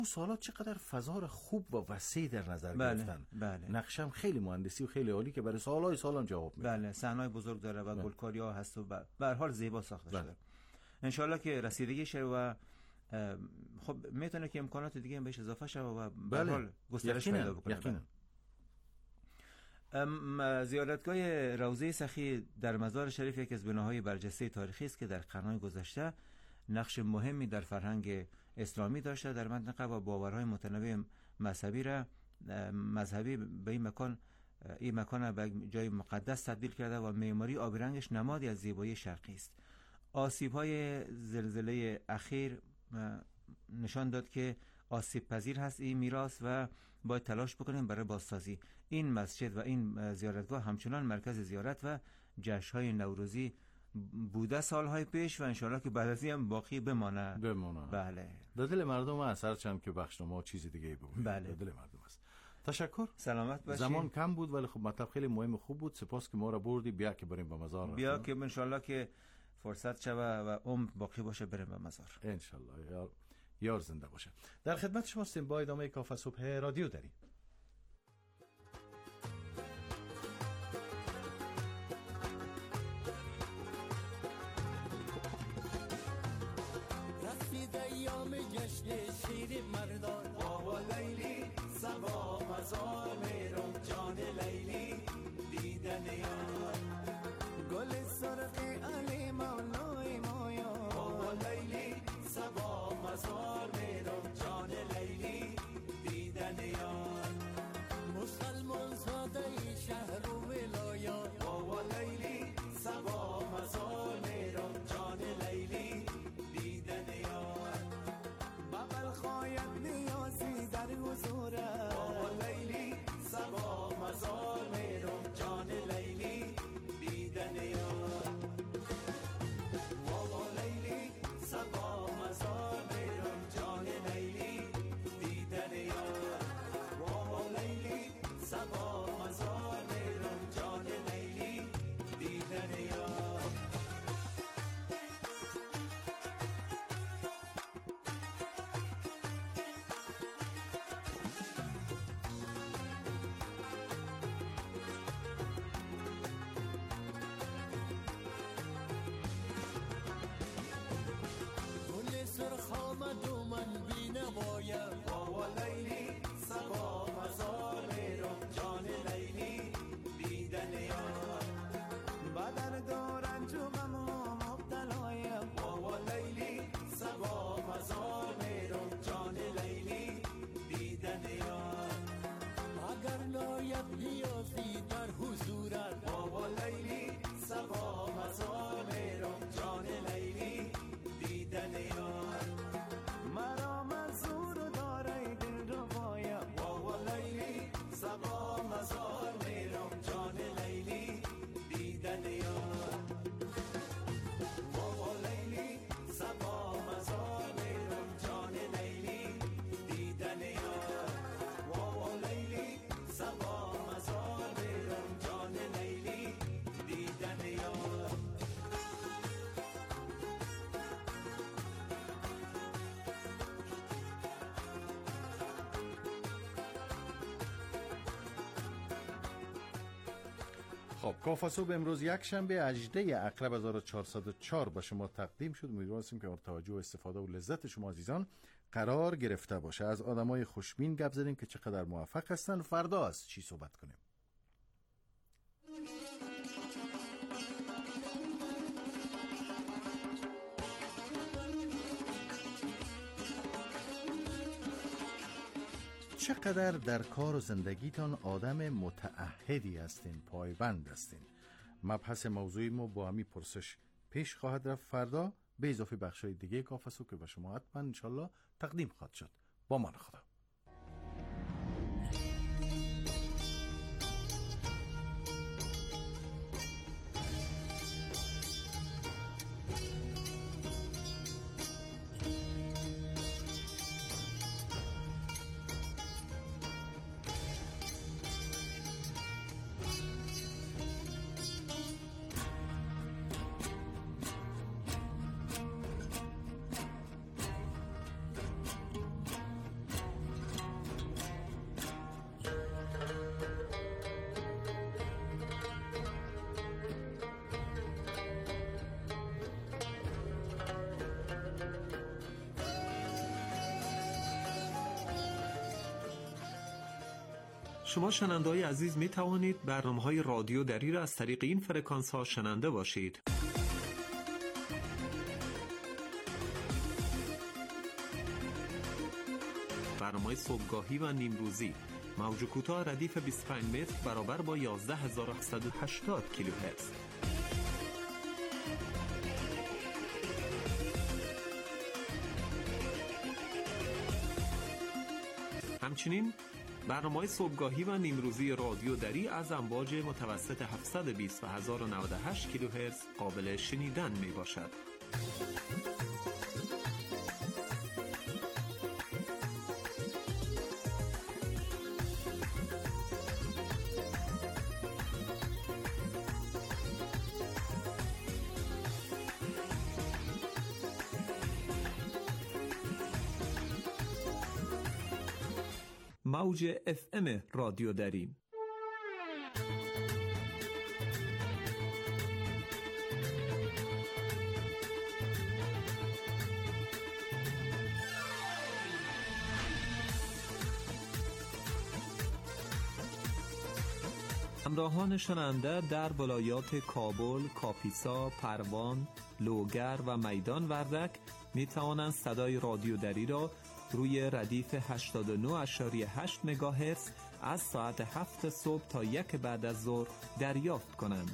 اون سالات چقدر فضا خوب و وسیع در نظر گرفتن. بله. نقشم خیلی مهندسی و خیلی عالی که برای سالهای سالان جواب میده. بله، صحنه‌های بزرگ داره و گلکاری‌ها هست و به هر حال زیبا ساخته شده. ان شاءالله که رسیدگی شه و خب میتونه که امکانات دیگه هم بهش اضافه شه و به هر حال گسترش پیدا بکنه. زیارتگاه روضه سخی در مزار شریف یکی از بناهای برجسته تاریخی است که در قرن‌های گذشته نقش مهمی در فرهنگ اسلامی داشته در منطقه و باورهای متنوع مذهبی به این مکان به جای مقدس تبدیل کرده و معماری آبی رنگش نمادی از زیبایی شرقی است. آسیب‌های زلزله اخیر نشان داد که آسیب پذیر هست این میراث و باید تلاش بکنیم برای بازسازی. این مسجد و این زیارتگاه همچنان مرکز زیارت و جشن‌های نوروزی بوده سالهای پیش و انشالله که بعد از این هم باقی بمانه. بله. در دل مردم اثر چند که بخشنامه چیز دیگه بگویم. بله. در دل مردم است. تشکر. سلامت باشید. زمان کم بود ولی خب مطلب خیلی مهم خوب بود. سپاس که ما را بردی. بیا که بریم به مزار. بیا که انشالله که فرصت شوه و عمر باقی باشه بریم به مزار. انشالله. یار زنده باشه. در خدمت شما هستیم با ادامه کافه صبح رادیو دری. رسید ایام جشن شیر مردان بابا لیلی سبا مزار میرم جان لیلی دیدن یار گل سرخ علی مولای مایا بابا لیلی سبا مزار میرم جان لیلی دیدن یار مسلمان زاده شهر و ولایات بابا لیلی سبا مزار میرم جان لیلی دیدن یار بابل خواهد نیازی در حضورت بابا لیلی سبا مزار میرم جان لیلی دیدن یار بابا لیلی سبا مزار میرم جان لیلی دیدن یار بابا لیلی سبا مزار میرم جان لیلی دیدن یار سرخ آمد و من بی نوایم بابا لیلی سبا مزار میرم جان لیلی دیدن یار بدر دارنج و غم و مبتلایم بابا لیلی سبا مزار میرم جان لیلی دیدن یار اگر ناید بیافتی در حضورت بابا لیلی سبا مزار میرم جان لیلی دیدن یار مرا منظور داره دل رو بایم بابا لیلی سبا مزار میرم جان لیلی دیدن یار بابا لیلی سبا مزار میرم جان لیلی دیدن یار بابا لیلی سبا مزار میرم جان لیلی دیدن یار خب کافه صبح امروز یک شنبه 18 عقرب 1404 با شما تقدیم شد. امیدوارم هستیم که توجه و استفاده و لذت شما عزیزان قرار گرفته باشه. از آدمای خوشبین گپ زدیم که چقدر موفق هستن. فردا از چی صحبت کنیم؟ چقدر در کار و زندگیتان آدم متعهدی هستین، پایبند هستین؟ مبحث موضوعی ما با همین پرسش پیش خواهد رفت فردا به اضافه بخشای دیگه کافه صبح که به شما حتما انشالله تقدیم خواهد شد. با من خدا. شما شنونده‌های عزیز می توانید برنامه‌های رادیو دری را از طریق این فرکانس‌ها شنونده باشید. برنامه صبحگاهی و نیمروزی موج کوتاه ردیف 25 متر برابر با 11780 کیلوهرتز. همچنین برنامه‌های صبحگاهی و نیمروزی رادیو دری از امواج متوسط 720 و 1098 کیلوهرتز قابل شنیدن می باشد. موج FM رادیو دری. همراهان شنونده در ولایات کابل، کاپیسا، پروان، لوگر و میدان وردک می توانند صدای رادیو دری را روی ردیف 89.8 مگاهرتز از ساعت 7 صبح تا 1 بعد از ظهر دریافت کنند.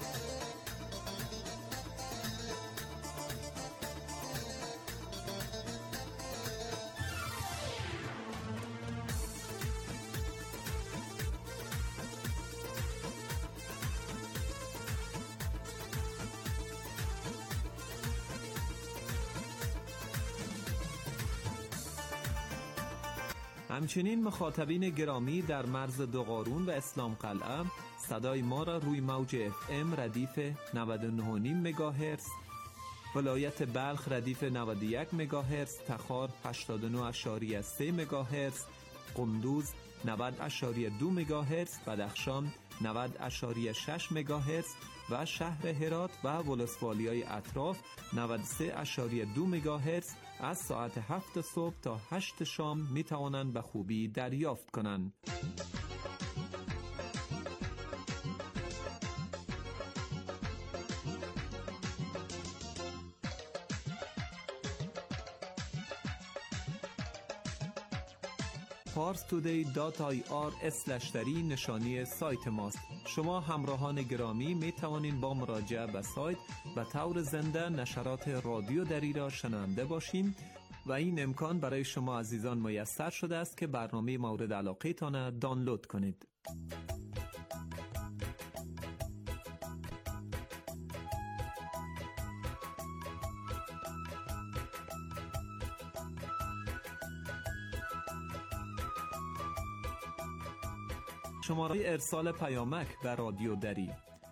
همچنین مخاطبین گرامی در مرز دوقارون و اسلام قلعه صدای ما را روی موج FM ردیف 99.5 مگاهرتز، ولایت بلخ ردیف 91 مگاهرتز، تخار 89.3 مگاهرتز، قندوز 90.2 مگاهرتز، بدخشان 90.6 مگاهرتز و شهر هرات و ولسوالیای اطراف 93.2 مگاهرتز از ساعت 7 صبح تا 8 شام می توانند به خوبی دریافت کنند. parstoday.ir/dari نشانی سایت ماست. شما همراهان گرامی می توانید با مراجعه به سایت به طور زنده نشرات رادیو دری را شنونده باشیم و این امکان برای شما عزیزان میسر شده است که برنامه مورد علاقه تان دانلود کنید. شماره ارسال پیامک به رادیو دری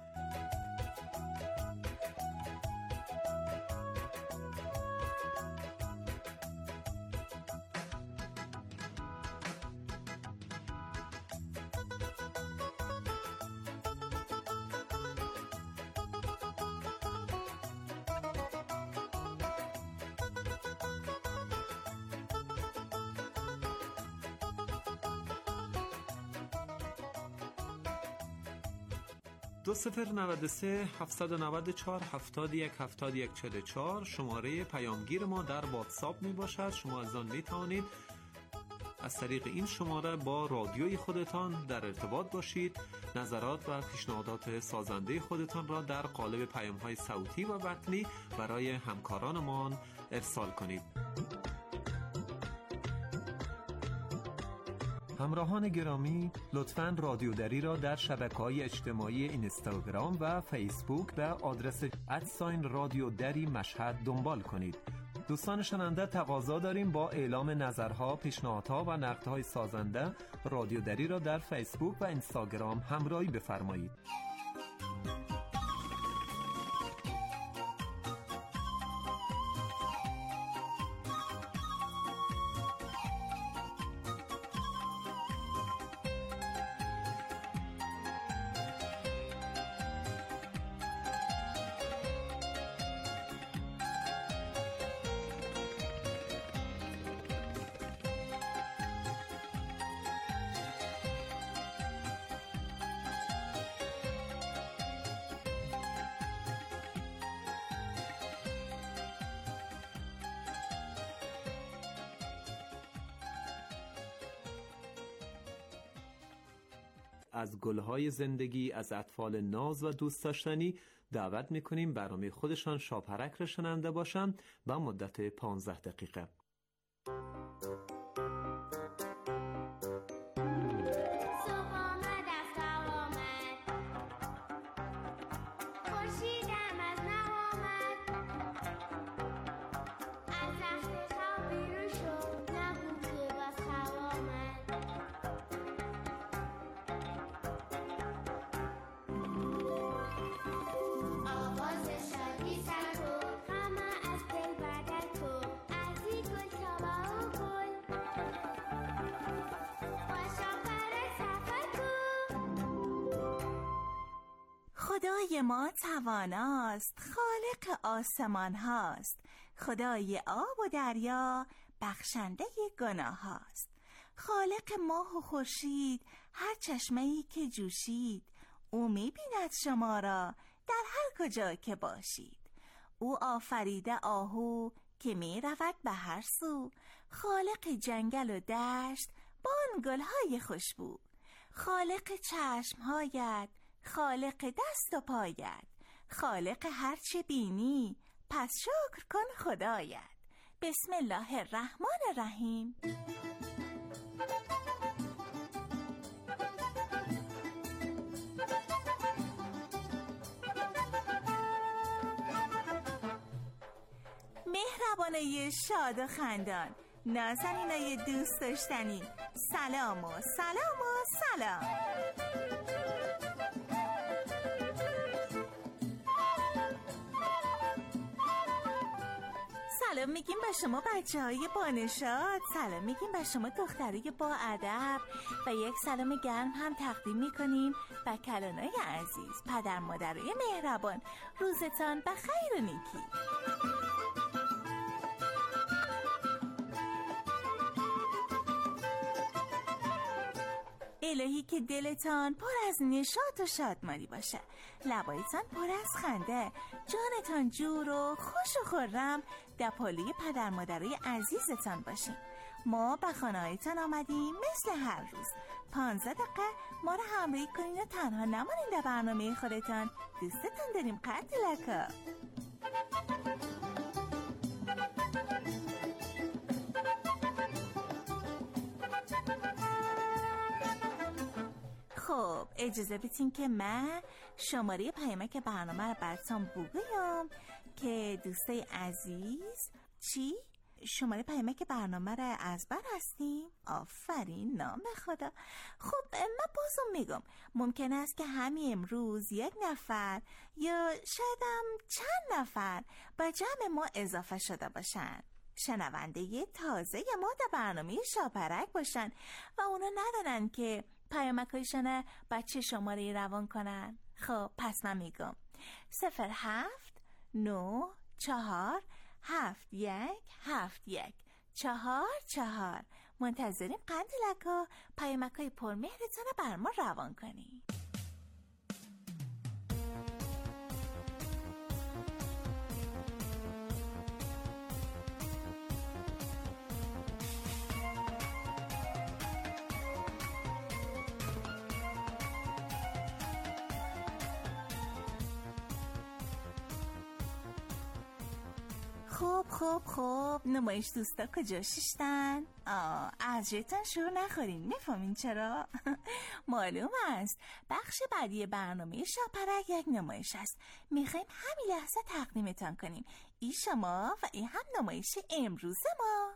دو 093 794 71 71 44 شماره پیامگیر ما در واتساپ می باشد. شما از آن می توانید از طریق این شماره با رادیوی خودتان در ارتباط باشید، نظرات و پیشنهادات سازنده خودتان را در قالب پیام‌های صوتی و متنی برای همکارانمان ارسال کنید. همراهان گرامی، لطفاً رادیو دری را در شبکه‌های اجتماعی اینستاگرام و فیسبوک به آدرس @رادیو دری مشهد دنبال کنید. دوستان شنونده، تقاضا داریم با اعلام نظرها، پیشنهادها و نقدهای سازنده رادیو دری را در فیسبوک و اینستاگرام همراهی بفرمایید. از گلهای زندگی، از اطفال ناز و دوست داشتنی دعوت میکنیم برنامه خودشان شاپرک را شنونده باشند و مدت 15 دقیقه. خدای ما تواناست، خالق آسمان هاست، خدای آب و دریا، بخشنده گناه هاست. خالق ماه و خورشید، هر چشمه‌ای که جوشید، او می‌بیند شما را در هر کجا که باشید. او آفریده آهو که می‌رود به هر سو، خالق جنگل و دشت با آن گل‌های خوشبو. خالق چشم‌هایت، خالق دست و پایت، خالق هر چه بینی، پس شکر کن خدایت. بسم الله الرحمن الرحیم. مهربانای شاد و خندان، نازنینای دوست داشتنی، سلام و سلام و سلام. سلام میگیم به شما بچه های بانشاد، سلام میگیم به شما دخترای با ادب و یک سلام گرم هم تقدیم میکنیم به کلانای عزیز، پدر مادرای مهربان. روزتان بخیر و نیکی. الهی که دلتان پر از نشاط و شادمانی باشه، لبایتان پر از خنده، جانتان جور و خوش و خرم در پالوی پدر مادرای عزیزتان باشیم. ما به خانه‌هایتان آمدیم مثل هر روز. 15 دقیقه ما رو همراهی کنین و تنها نمانین در برنامه خودتان. دوستتان داریم قدلکا. خب اجازه بدین که من شماره پیامک برنامه رو براتون بگویم که دوستای عزیز. چی؟ شماره پیامک برنامه رو از بر هستیم؟ آفرین، نام خدا. خب من بازم میگم ممکن است که همین امروز یک نفر یا شایدم چند نفر به جمع ما اضافه شده باشن، شنونده تازه ما در برنامه شاپرک باشن و اونا ندارن که پیامکایشان بچه شماره روان کنن. خب پس من میگم 0794717144. منتظریم قندلکا پیامکای پرمهرتون رو بر ما روان کنی. خب نمایش دوستا کجا شیشتن؟ از جیتان شروع نخورین، میفهمین چرا؟ معلوم است بخش بعدی برنامه شاپرک یک نمایش است. میخوایم همین لحظه تقدیمتان کنیم. این شما و این هم نمایش امروز ما.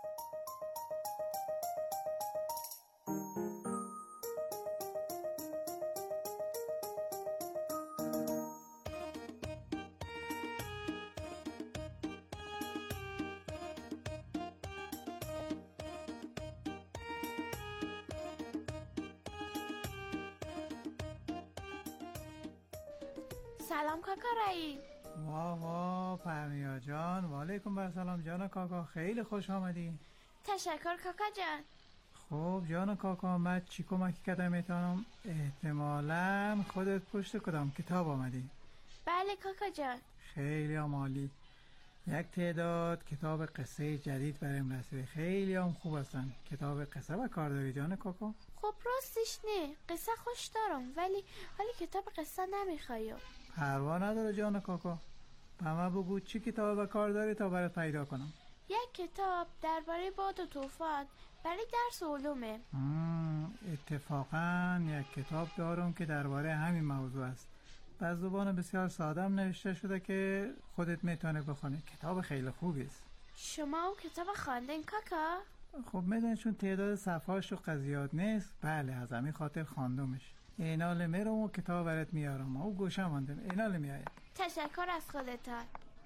سلام کاکا رایی. واه پرمیا جان، وعلیکم بر سلام جان کاکا، خیلی خوش آمدی. تشکر کاکا جان. خب جان کاکا، من چی کمکی کردم میتونم؟ احتمالاً خودت پشت کدام کتاب آمدی؟ بله کاکا جان. خیلی عالی. یک تعداد کتاب قصه جدید برایم رسیده، خیلی هم خوب هستن. کتاب قصه و کارداری جان کاکا. خب راستش نه، قصه خوش دارم ولی کتاب قصه نمیخوایم. پروا نداره جان کاکا. به من بگو چی کتاب و کارداری تا برات پیدا کنم. یک کتاب درباره باد و طوفان برای درس علومه. اتفاقا یک کتاب دارم که درباره همین موضوع است. به زبان بسیار ساده‌ام نوشته شده که خودت میتونه بخونی. کتاب خیلی خوبی است. شما اون کتاب خواندین کاکا؟ خب میدونی چون تعداد صفحاش رو قضیات نیست. بله از همین خاطر خواندمش. اینال میرم و کتاب برات میارم. او گوشه ماندم. اینال میاید. تشکر از خودتان.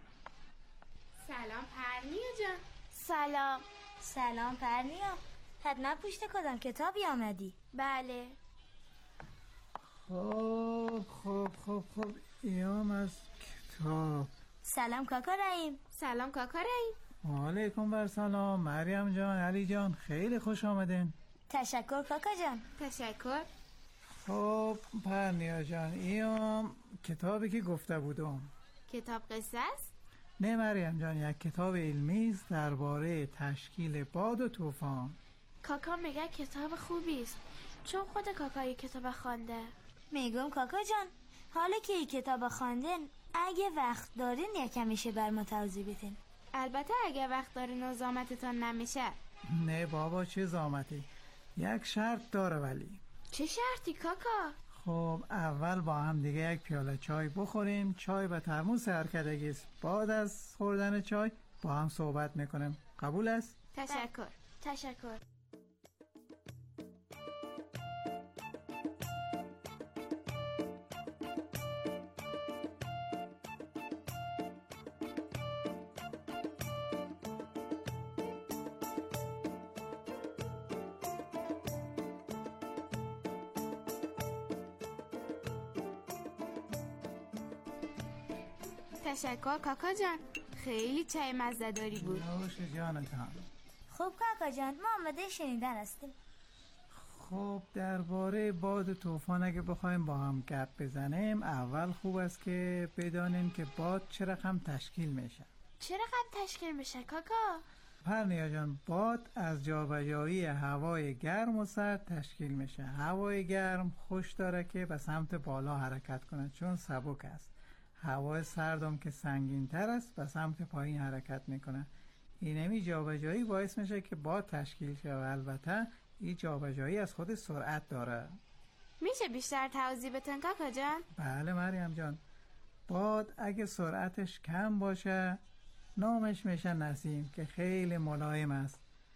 سلام پرنیا جان. سلام. سلام پرنیا. حتما پشت کدام کتابی آمدی؟ بله. خب ایام از کتاب. سلام کاکا رحیم. سلام کاکا رحیم. وعلیکم بر سلام مریم جان، علی جان، خیلی خوش آمدین. تشکر کاکا جان. تشکر. خب پرنیا جان، ایام کتابی که گفته بودم. کتاب قصه است؟ نه مریم جان، یک کتاب علمی است درباره تشکیل باد و طوفان. کاکا میگه کتاب خوبی است چون خود کاکا یک کتاب خوانده. میگم کاکا جان، حالا که این کتاب خواندن اگه وقت دارین یکم میشه بر ما توضیح بدین. البته اگه وقت دارین و زامتتان نمیشه. نه بابا چه زامتی، یک شرط داره. ولی چه شرطی کاکا؟ خب اول با هم دیگه یک پیاله چای بخوریم. چای به ترموز سرخ کردگی است. بعد از خوردن چای با هم صحبت میکنیم. قبول است؟ تشکر. تشکر. تشکر کاکا جان، خیلی چای مزه‌داری بود. نوش جانتان. خب کاکا جان، ما آماده شنیدن هستیم. خب درباره باد و طوفان اگه بخوایم با هم گپ بزنیم، اول خوب است که بدانیم که باد چه رقم تشکیل میشه. چه رقم تشکیل میشه کاکا؟ پرنیا جان، باد از جابجایی هوای گرم و سرد تشکیل میشه. هوای گرم خوش داره که به سمت بالا حرکت کنه چون سبک است. هوای سردم که سنگین تر است به سمت پایین حرکت میکنه. اینمی جابجایی باعث میشه که باد تشکیل شه و البته این جابجایی از خود سرعت داره. میشه بیشتر توضیح بدین کاکا جان؟ بله مریم جان، باد اگه سرعتش کم باشه نامش میشه نسیم که خیلی ملایم است.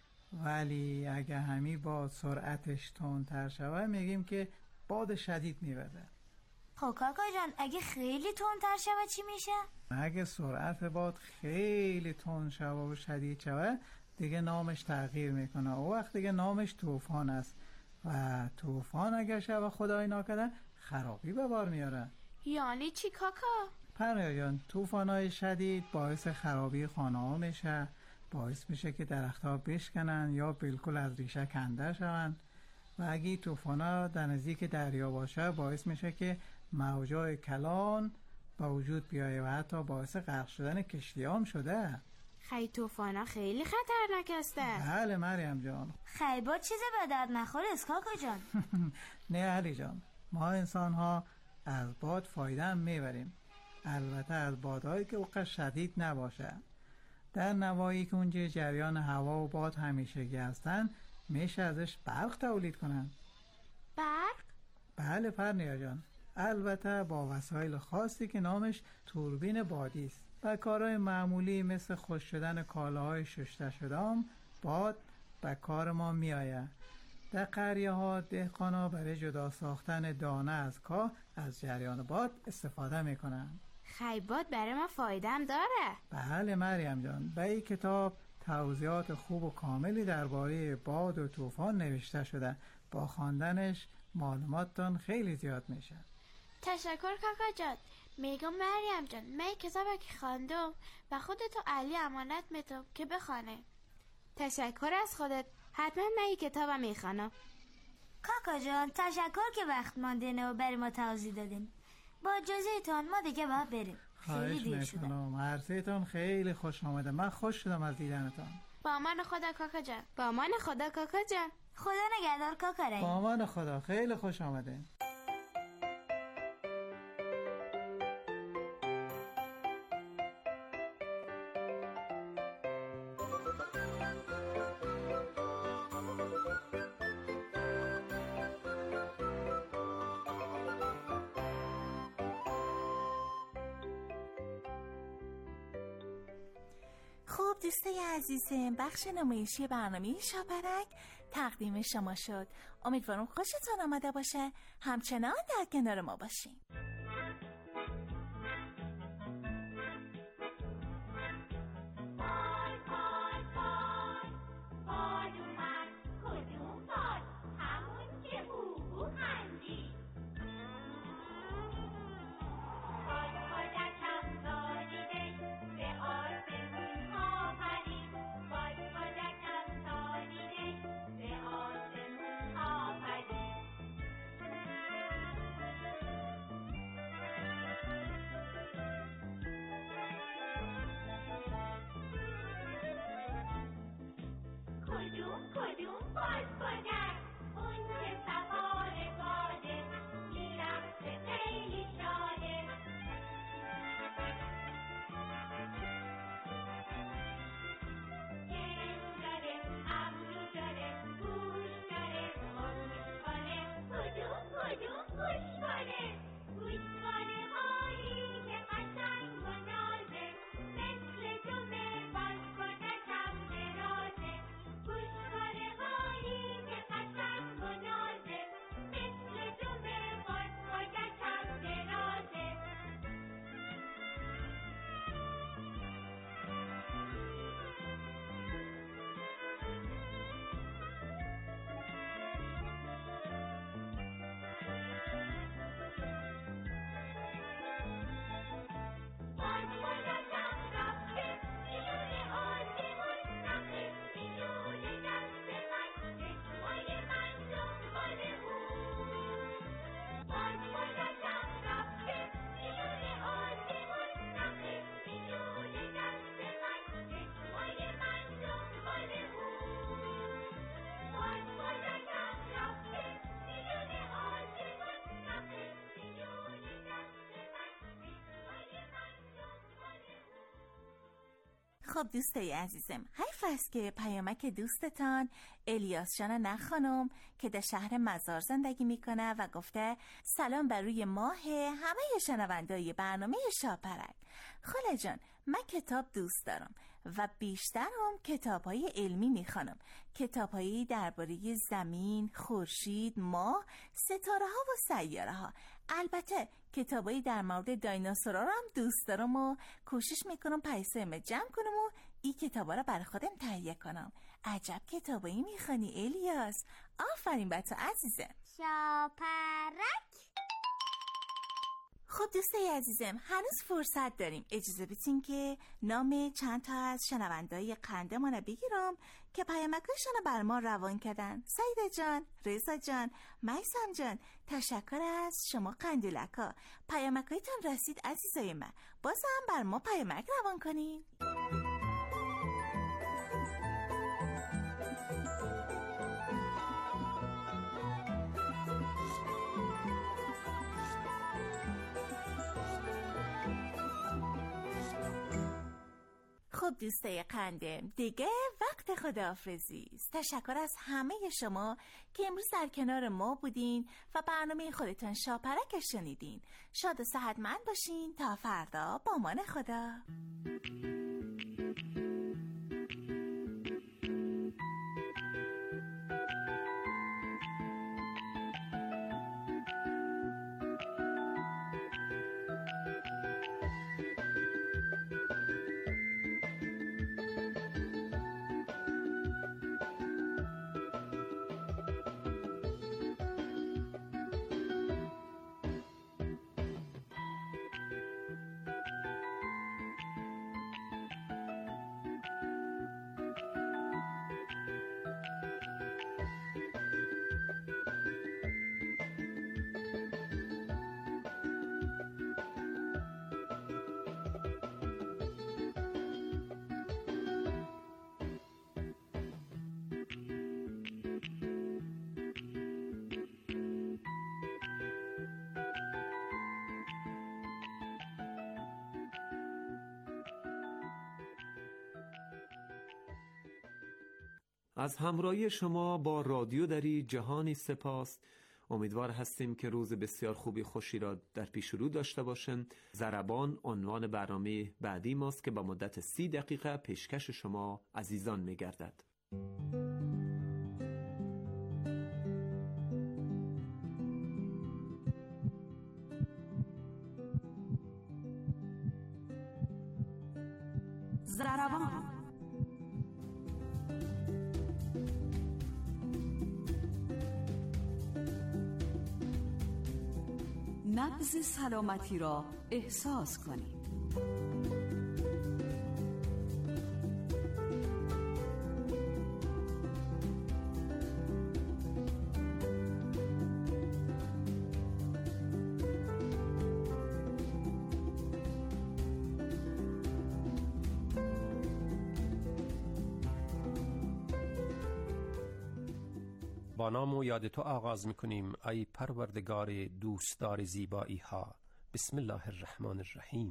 ولی اگه همی باد سرعتش تندتر شوه میگیم که باد شدید میوزه. خب کاکا جان، اگه خیلی تندتر شوه چی میشه؟ اگه سرعت باد خیلی تند شوه و شدید شوه دیگه نامش تغییر میکنه. او وقت دیگه نامش طوفان است و طوفان اگر شوه خدای ناکرده خرابی به بار میاره. یعنی چی کاکا؟ پرنیا جان، طوفان‌های شدید باعث خرابی خانه‌ها میشه، باعث میشه که درخت‌ها بشکنن یا بالکل از ریشه کنده شون و اگه طوفان‌ها در نزدیک دریا باشه باعث میشه که موجای کلان با وجود بیایه و حتی باعث غرق شدن کشتی‌ها هم شده. خیلی طوفانا خیلی خطرناک هسته. بله مریم جان. خیبات چیز به درد نخوره است کاکا جان. نه علی جان، ما انسان ها از باد فایده هم میبریم، البته از بادهایی که اوقات شدید نباشه. در نواحی که اونجا جریان هوا و باد همیشگی هستن میشه ازش برق تولید کنن. برق؟ بله پرنیا جان، البته با وسایل خاصی که نامش توربین بادی است. و کارهای معمولی مثل خشک شدن کالاهای شسته شده هم باد به کار ما میآید. در قریه ها دهقانا برای جدا ساختن دانه از کاه از جریان باد استفاده میکنن. خیبات برای ما فایده هم داره. بله مریم جان، به این کتاب توضیحات خوب و کاملی درباره باد و طوفان نوشته شده. با خواندنش معلوماتتان خیلی زیاد میشه. تشکر کاکا جان. میگم مریم جان، من کتابی که خواندم و خودتو علی امانت میدم که بخونه. تشکر از خودت. حتما من این کتابم میخوانم. کاکا جان تشکر که وقت ماندین و برای ما توضیح دادین. با اجازهتان ما دیگه باید بریم. خیلی دیر شده. عرضتون خیلی خوش آمده. من خوش شدم از دیدنتان. با امان خدا کاکا جان. با امان خدا کاکا جان. خدا نگهدار کاکا رحیم. با امان خدا. خیلی خوش آمده. خب دوستای عزیزم، بخش نمایشی برنامه شاپرک تقدیم شما شد. امیدوارم خوشتون آمده باشه. همچنان در کنار ما باشین. کدوم باز بادک اون که سوار باده میرفته خیلی شاده. چشم داره، ابرو داره، گوش داره، گوش کنه. کدوم گوش کنه؟ گوشواره هایی که قشنگ و نازه مثل جمعه باز بادکم درازه. گوشواره هایی که قشنگ و نازه مثل جمعه باز بادکم درازه. خب دوستای عزیزم، حیف است که پیامک دوستتان الیاس جان نه خانم که در شهر مزار زندگی میکنه و گفته سلام بر روی ماه همه شنوندای برنامه شاپرک. خاله جان، من کتاب دوست دارم و بیشتر هم کتاب‌های علمی میخوانم، کتاب‌هایی درباره زمین، خورشید، ماه، ستاره‌ها و سیاره‌ها. البته کتابایی در مورد دایناسورها رو هم دوست دارم و کوشش میکنم پیسه‌ام جمع کنم و این کتابا رو برای خودم تهیه کنم. عجب کتابایی میخوانی الیاس. آفرین بر تو عزیزم. شاپرک. خب دوستای عزیزم، هنوز فرصت داریم. اجازه بدین که نام چند تا از شنوندای قندمان رو بگیرم که پیامکاشون رو بر ما روان کردن. سعید جان، رضا جان، میثم جان، تشکر از شما قندیلکا. پیامکایتون رسید عزیزای من. باز هم بر ما پیامک روان کنین. خب دوستای قندم، دیگه وقت خداحافظی است. تشکر از همه شما که امروز در کنار ما بودین و برنامه خودتان شاپرک شنیدین. شاد و صحتمند باشین تا فردا. با امان خدا. از همراهی شما با رادیو دری جهانی سپاس. امیدوار هستیم که روز بسیار خوبی خوشی را در پیش رو داشته باشیم. ضربان عنوان برنامه بعدی ماست که با مدت 30 دقیقه پیشکش شما عزیزان می‌گردد. ضربان نبض سلامتی را احساس کنید. با نام و یاد تو آغاز میکنیم ای پروردگار دوستدار زیبایی ها. بسم الله الرحمن الرحیم.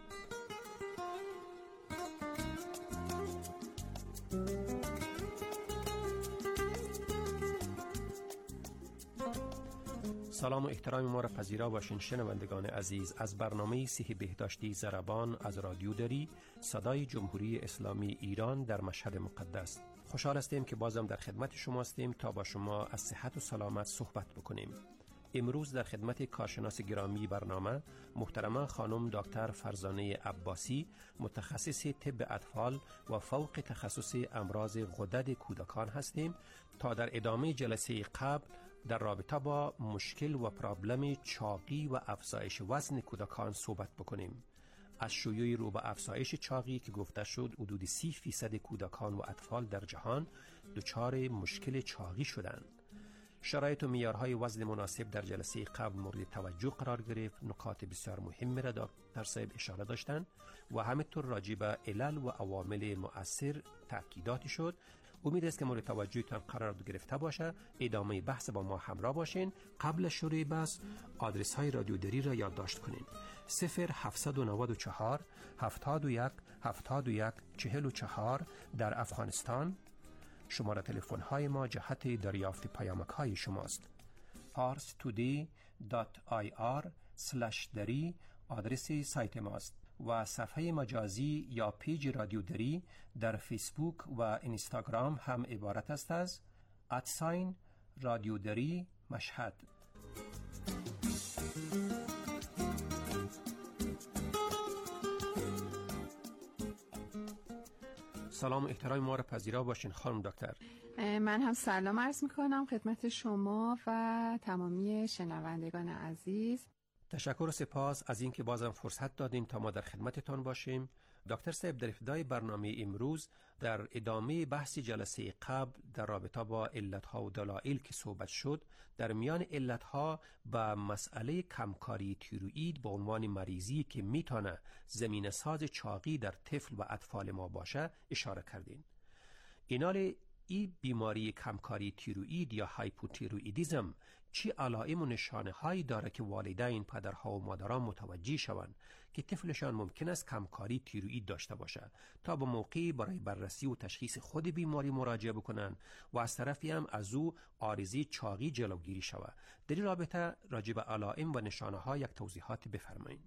سلام و احترام ما را پذیرا باشین شنوندگان عزیز از برنامه صحی بهداشتی ضربان از رادیو دری صدای جمهوری اسلامی ایران در مشهد مقدس. خوشحال هستیم که بازم در خدمت شما هستیم تا با شما از صحت و سلامت صحبت بکنیم. امروز در خدمت کارشناس گرامی برنامه محترمه خانم دکتر فرزانه عباسی، متخصص طب اطفال و فوق تخصص امراض غدد کودکان هستیم تا در ادامه جلسه قبل در رابطه با مشکل و پرابلم چاقی و افزایش وزن کودکان صحبت بکنیم. از شیوع رو به افزایش چاقی که گفته شد حدود 30% کودکان و اطفال در جهان دچار مشکل چاقی شدند. شرایط و معیارهای وزن مناسب در جلسه قبل مورد توجه قرار گرفت. نکات بسیار مهم را دکتر صاحب اشاره داشتند و همینطور راجع به علل و عوامل مؤثر تاکیداتی شد. امید است که مورد توجهتان قرار گرفته باشه. ادامه بحث با ما همراه باشین. قبل شروع بحث آدرس های رادیو دری را یادداشت کنین: 0794 71 71 44 در افغانستان. شماره تلفن های ما جهت دریافت پیامک های شماست. parstoday.ir/dari آدرس سایت ماست و صفحه مجازی یا پیج رادیو دری در فیسبوک و اینستاگرام هم عبارت است از رادیو دری مشهد. سلام و احترام ما را پذیرا باشین خانم دکتر. من هم سلام عرض میکنم خدمت شما و تمامی شنوندگان عزیز. تشکر و سپاس از اینکه بازم فرصت دادین تا ما در خدمتتان باشیم. دکتر صاحب، در ابتدای برنامه امروز در ادامه بحث جلسه قبل در رابطه با علتها و دلایل که صحبت شد، در میان علتها به مسئله کمکاری تیروئید به عنوان مریضی که میتونه زمینه ساز چاقی در طفل و اطفال ما باشه اشاره کردین. این بیماری کمکاری تیروئید یا هایپوتیروئیدیسم چی علائم و نشانه هایی داره که والدین، پدرها و مادران متوجه شوند که طفلشان ممکن است کمکاری تیروئید داشته باشه تا به موقعی برای بررسی و تشخیص خود بیماری مراجعه بکنن و از طرفی هم از او عارضه چاقی جلوگیری شود. در این رابطه راجع به علائم و نشانه ها یک توضیحات بفرمایید.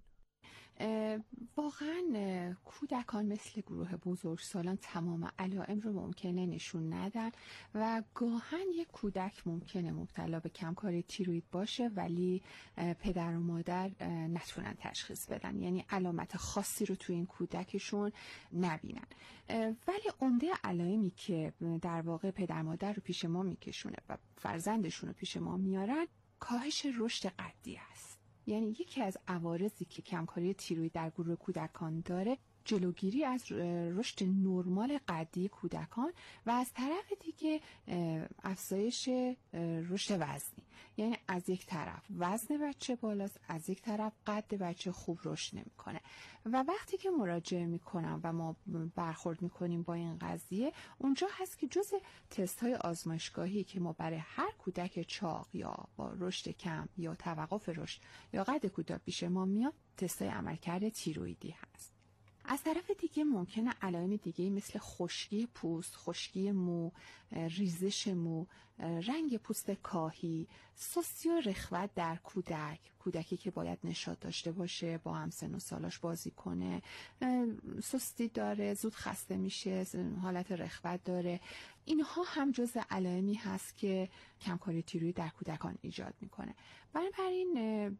واقعا کودکان مثل گروه بزرگسالان تمام علائم رو ممکنه نشون ندن و گاهن یک کودک ممکنه مبتلا به کمکاری تیروئید باشه ولی پدر و مادر نتونن تشخیص بدن، یعنی علامت خاصی رو تو این کودکشون نبینن. ولی عمده علائمی که در واقع پدر مادر رو پیش ما میکشونه و فرزندشون رو پیش ما میارن کاهش رشد قدی است. یعنی یکی از عوارضی که کمکاری تیروئید در گروه کودکان داره جلوگیری از رشد نرمال قدی کودکان و از طرف دیگه افزایش رشد وزنی. یعنی از یک طرف وزن بچه بالاست، از یک طرف قد بچه خوب رشد نمیکنه و وقتی که مراجعه میکنم و ما برخورد میکنیم با این قضیه، اونجا هست که جز تست های آزمایشگاهی که ما برای هر کودک چاق یا با رشد کم یا توقف رشد یا قد کوتاه پیش ما میاد، تست های عملکرد تیروئیدی هست. از طرف دیگه ممکنه علائم دیگه مثل خشکی پوست، خشکی مو، ریزش مو، رنگ پوست کاهی، سستی و رخوت در کودکی که باید نشاط داشته باشه، با همسن و سالاش بازی کنه، سستی داره، زود خسته میشه، حالت رخوت داره، اینها هم جزء علائمی هست که کمکاری تیروئید در کودکان ایجاد میکنه. بنابراین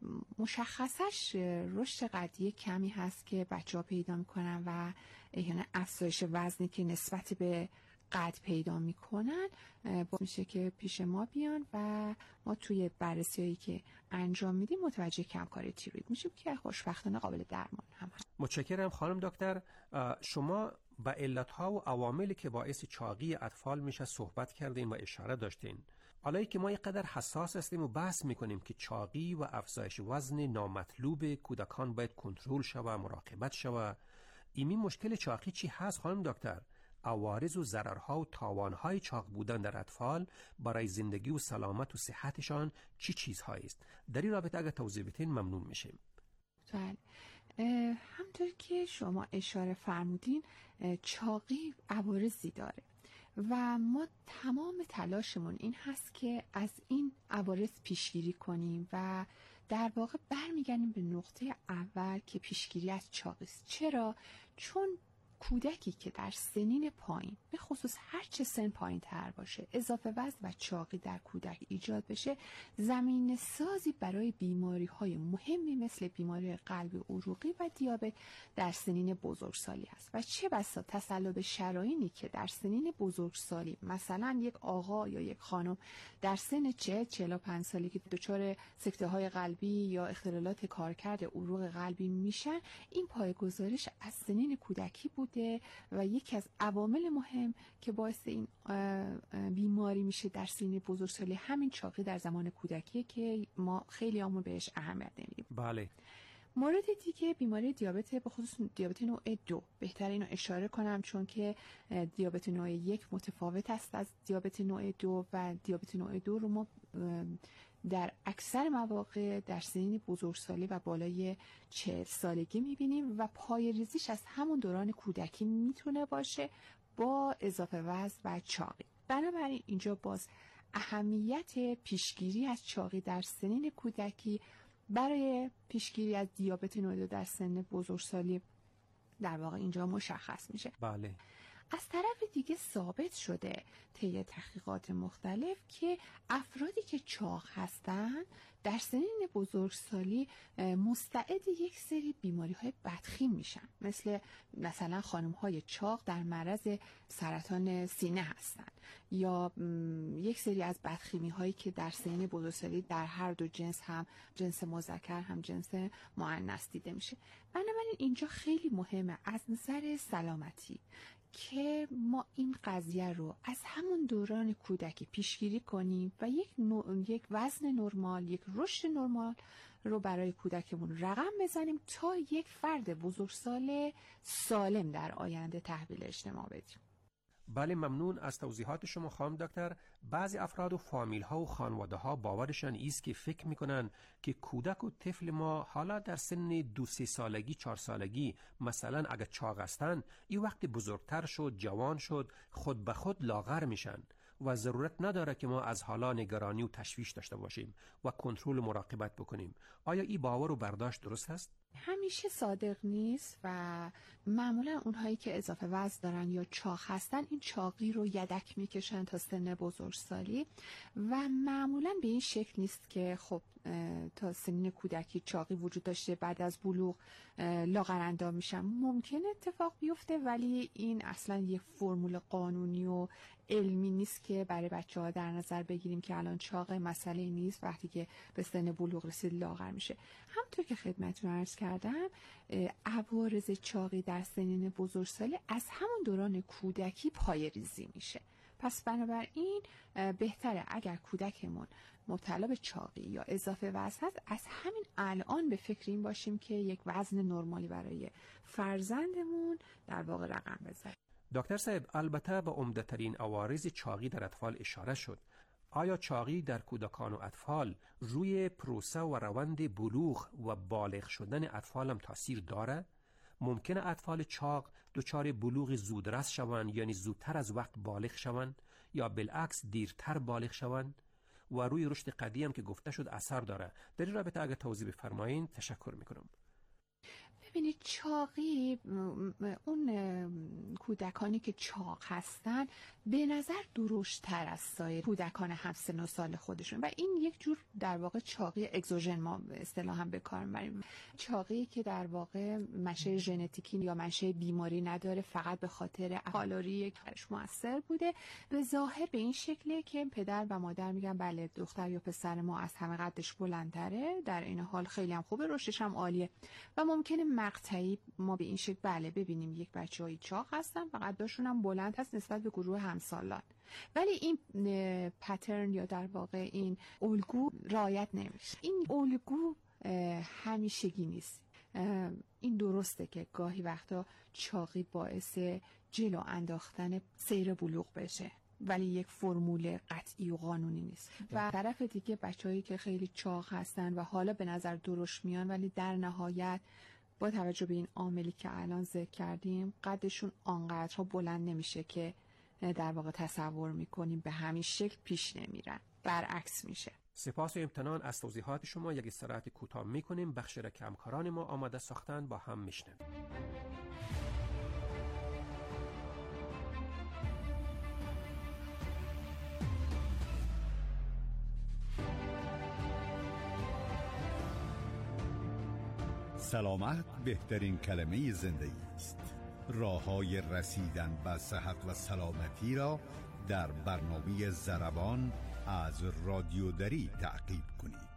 مشخصش رشد قدی کمی هست که بچه‌ها پیدا میکنن و یعنی افزایش وزنی که نسبت به قد پیدا میکنن باعث میشه که پیش ما بیان و ما توی بررسی‌هایی که انجام میدیم متوجه کمکاری تیروئید میشیم که خوشبختانه قابل درمان هم هست. متشکرم خانم دکتر. شما به علت‌ها و عواملی که باعث چاقی اطفال میشه صحبت کردین و اشاره داشتین. حالا که ما یک قدر حساس هستیم و بحث میکنیم که چاقی و افزایش وزن نامطلوب کودکان باید کنترل شوه، مراقبت شوه، ایمی مشکل چاقی چی هست خانم دکتر؟ عوارض و ضررها و تاوانهای چاق بودن در اطفال برای زندگی و سلامت و صحتشان چی چیزهایی است؟ در این رابطه اگر توضیح بدین ممنون میشیم. بله، همطور که شما اشاره فرمودین چاقی عوارضی داره و ما تمام تلاشمون این هست که از این عوارض پیشگیری کنیم و در واقع برمیگردیم به نقطه اول که پیشگیری از چاقی است. چرا؟ چون کودکی که در سنین پایین، به خصوص هر چه سن پایین تر باشه، اضافه وزن و چاقی در کودک ایجاد بشه، زمین سازی برای بیماری های مهمی مثل بیماری قلبی عروقی و دیابت در سنین بزرگسالی است و چه بسا تصلب شرایطی که در سنین بزرگسالی مثلا یک آقا یا یک خانم در سن 40-45 سالی که دچار سکته های قلبی یا اختلالات کارکرد عروق قلبی میشن، این پایه‌گذاریش از سنین کودکی بود و یکی از عوامل مهم که باعث این بیماری میشه در سن بزرگسالی همین چاقی در زمان کودکیه که ما خیلی همون بهش اهمیت نمیدیم. بله. مورد دیگه بیماری دیابت، به خصوص دیابت نوع 2، بهتره اینو اشاره کنم چون که دیابت نوع 1 متفاوت است از دیابت نوع 2 و دیابت نوع 2 رو ما در اکثر مواقع در سنین بزرگسالی و بالای 40 سالگی میبینیم و پای ریزیش از همون دوران کودکی میتونه باشه با اضافه وزن و چاقی. بنابراین اینجا باز اهمیت پیشگیری از چاقی در سنین کودکی برای پیشگیری از دیابت نوع 2 در سن بزرگسالی در واقع اینجا مشخص میشه. بله. از طرف دیگه ثابت شده طی تحقیقات مختلف که افرادی که چاق هستن در سنین بزرگسالی مستعد یک سری بیماری‌های بدخیم میشن، مثلا خانم‌های چاق در معرض سرطان سینه هستن یا یک سری از بدخیمی‌هایی که در سنین بزرگسالی در هر دو جنس، هم جنس مذکر هم جنس مؤنث دیده میشه. بنابراین اینجا خیلی مهمه از نظر سلامتی که ما این قضیه رو از همون دوران کودکی پیشگیری کنیم و یک وزن نرمال، یک رشد نرمال رو برای کودکمون رقم بزنیم تا یک فرد بزرگسال سالم در آینده تحویل اجتماع بدیم. بله، ممنون از توضیحات شما خانم دکتر. بعضی افراد و فامیل ها و خانواده ها باورشان ایست که فکر میکنن که کودک و طفل ما حالا در سن 2-3 سالگی 4 سالگی مثلا اگر چاق هستن، این وقت بزرگتر شد، جوان شد، خود به خود لاغر میشن و ضرورت نداره که ما از حالا نگرانی و تشویش داشته باشیم و کنترل و مراقبت بکنیم. آیا این باور و برداشت درست است؟ همیشه صادق نیست و معمولا اونهایی که اضافه وزن دارن یا چاق هستن این چاقی رو یدک میکشن تا سن بزرگسالی و معمولا به این شکل نیست که خب تا سنین کودکی چاقی وجود داشته بعد از بلوغ لاغرندام میشن. ممکن اتفاق بیفته ولی این اصلا یک فرمول قانونی و علمی نیست که برای بچه‌ها در نظر بگیریم که الان چاق مسئله نیست، وقتی که به سن بلوغ رسید لاغر میشه. همونطور که خدمتتون عرض کردم عوارض چاقی در سنین بزرگسالی از همون دوران کودکی پایه‌ریزی میشه. پس بنابراین بهتره اگر کودکمون مبتلا به چاقی یا اضافه وزن هست از همین الان به فکر این باشیم که یک وزن نرمالی برای فرزندمون در واقع رقم بزنیم. دکتر صاحب، البته به عمده‌ترین عوارض چاقی در اطفال اشاره شد. آیا چاقی در کودکان و اطفال روی پروسه و روند بلوغ و بالغ شدن اطفال هم تاثیر داره؟ ممکنه اطفال چاق دچار بلوغ زودرس شوند، یعنی زودتر از وقت بالغ شوند، یا بالعکس دیرتر بالغ شوند و روی رشد قدی هم که گفته شد اثر داره. در این رابطه اگه توضیح بفرمایین تشکر میکنم. ببینید چاقی، اون کودکانی که چاق هستن به نظر درشت‌تر از سایر کودکان همسن و سال خودشون و این یک جور در واقع چاقی اگزوژن ما اصطلاحاً به کار می‌بریم. چاقی که در واقع منشأ ژنتیکی یا منشأ بیماری نداره، فقط به خاطر کالری کارش موثر بوده. به ظاهر به این شکله که پدر و مادر میگن بله دختر یا پسر ما از همه قدش بلندتره، در این حال خیلی هم خوبه، رشدش هم عالیه و ممکنه مقطعی ما به این شکل بله ببینیم یک بچه‌ای چاق هستن و قدشون هم بلند هست نسبت به گروه همسالان، ولی این پترن یا در واقع این الگو رعایت نمیشه. این الگو همیشگی نیست. این درسته که گاهی وقتا چاقی باعث جلو انداختن سیر بلوغ بشه، ولی یک فرمول قطعی و قانونی نیست. و طرف دیگه بچه‌هایی که خیلی چاق هستن و حالا به نظر درشت میان ولی در نهایت با توجه به این عاملی که الان ذکر کردیم قدشون آنقدرها بلند نمیشه که در واقع تصور میکنیم به همین شکل پیش نمیرن، برعکس میشه. سپاس و امتنان از توضیحات شما. یک استراحت کوتاه میکنیم، بخش را که همکاران ما آماده ساختن با هم میشنویم. سلامت بهترین کلمه زندگی است. راه‌های رسیدن به صحت و سلامتی را در برنامه ضربان از رادیو دری تعقیب کنید.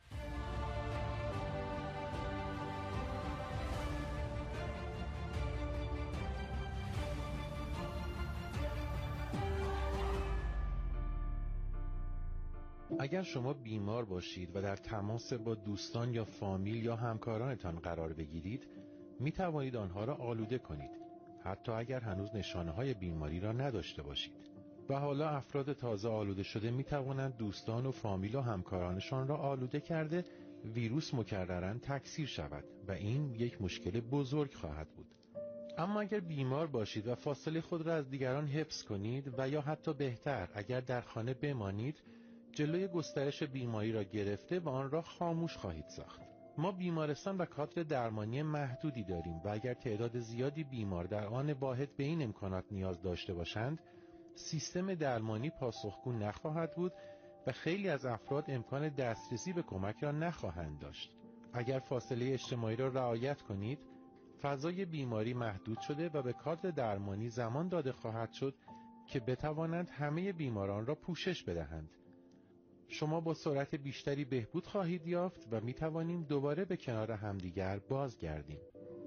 اگر شما بیمار باشید و در تماس با دوستان یا فامیل یا همکارانتان قرار بگیرید، می توانید آنها را آلوده کنید، حتی اگر هنوز نشانه‌های بیماری را نداشته باشید. و حالا افراد تازه آلوده شده می توانند دوستان و فامیل و همکارانشان را آلوده کرده ویروس مکرراً تکثیر شود و این یک مشکل بزرگ خواهد بود. اما اگر بیمار باشید و فاصله خود را از دیگران حفظ کنید و یا حتی بهتر اگر در خانه بمانید، جلوی گسترش بیماری را گرفته و آن را خاموش خواهید ساخت. ما بیمارستان و کادر درمانی محدودی داریم و اگر تعداد زیادی بیمار در آن واحد به این امکانات نیاز داشته باشند، سیستم درمانی پاسخگو نخواهد بود و خیلی از افراد امکان دسترسی به کمک را نخواهند داشت. اگر فاصله اجتماعی را رعایت کنید، فضای بیماری محدود شده و به کادر درمانی زمان داده خواهد شد که بتوانند همه بیماران را پوشش بدهند. شما با سرعت بیشتری بهبود خواهید یافت و می توانیم دوباره به کنار همدیگر بازگردیم.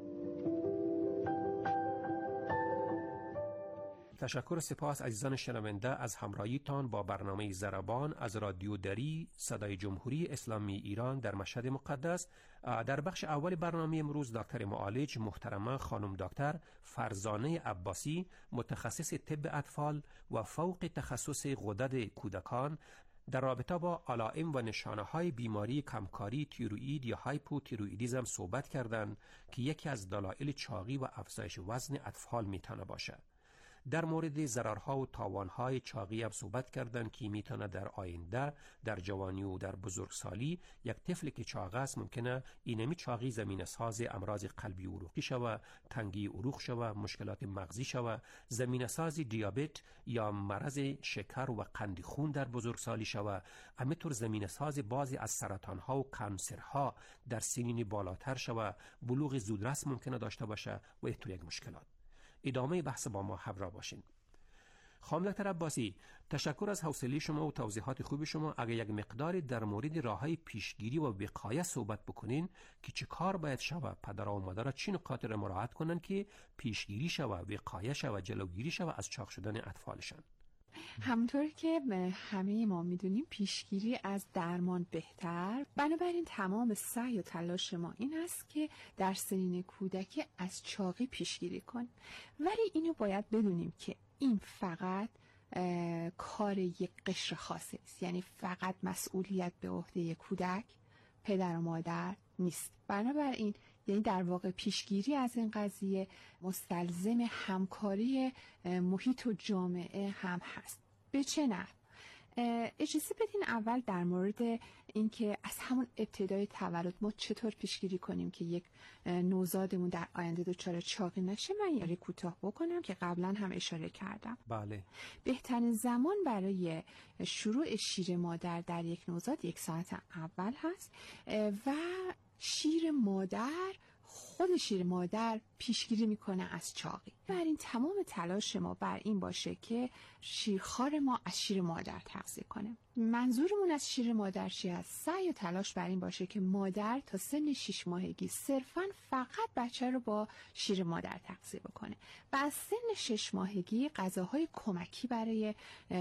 تشکر و سپاس عزیزان شنونده از همراهیتان با برنامه ضربان از رادیو دری صدای جمهوری اسلامی ایران در مشهد مقدس. در بخش اول برنامه امروز دکتر معالج محترمه خانم دکتر فرزانه عباسی، متخصص طب اطفال و فوق تخصص غدد کودکان، در رابطه با علائم و نشانه‌های بیماری کمکاری تیروئید یا هایپوتیروئیدیسم صحبت کردند که یکی از دلایل چاقی و افزایش وزن اطفال میتونه باشه. در مورد ضررها و تاوانهای چاقی هم صحبت کردند که میتونه در آینده در جوانی و در بزرگسالی یک طفل که چاق است ممکنه اینمی چاقی زمینه ساز امراض قلبی و عروقی شوه، تنگی عروق شوه، مشکلات مغزی شوه، زمینه ساز دیابت یا مرض شکر و قند خون در بزرگسالی شوه، همینطور زمینه ساز بعضی از سرطانها و کانسرها در سنین بالاتر شوه، بلوغ زودرس ممکنه داشته باشه و اینطور یک مشکلات. ادامه بحث با ما همراه باشین. خانم دکتر عباسی، تشکر از حوصله شما و توضیحات خوب شما. اگر یک مقدار در مورد راههای پیشگیری و وقایه صحبت بکنین که چه کار باید شود، پدر و مادر چه نکات را مراعات کنن که پیشگیری شود، وقایه شود، جلوگیری شود از چاق شدن اطفالشان. همونطور که همه ما میدونیم پیشگیری از درمان بهتر، بنابراین تمام سعی و تلاش ما این است که در سنین کودکی از چاقی پیشگیری کنیم، ولی اینو باید بدونیم که این فقط کار یک قشر خاصی است، یعنی فقط مسئولیت به عهده کودک، پدر و مادر نیست. بنابراین یعنی در واقع پیشگیری از این قضیه مستلزم همکاری محیط و جامعه هم هست. به چه نحو؟ اجازه بدین اول در مورد اینکه از همون ابتدای تولد ما چطور پیشگیری کنیم که یک نوزادمون در آینده دچار چاقی نشه من یه کوتاه بکنم که قبلا هم اشاره کردم. بله. بهترین زمان برای شروع شیر مادر در یک نوزاد 1 ساعت اول هست و خود شیر مادر پیشگیری میکنه از چاقی. بر این تمام تلاش ما بر این باشه که شیرخوار ما از شیر مادر تغذیه کنه. منظورمون از شیر مادر چی است؟ سعی و تلاش بر این باشه که مادر تا سن 6 ماهگی صرفاً فقط بچه رو با شیر مادر تغذیه بکنه و از سن 6 ماهگی غذاهای کمکی برای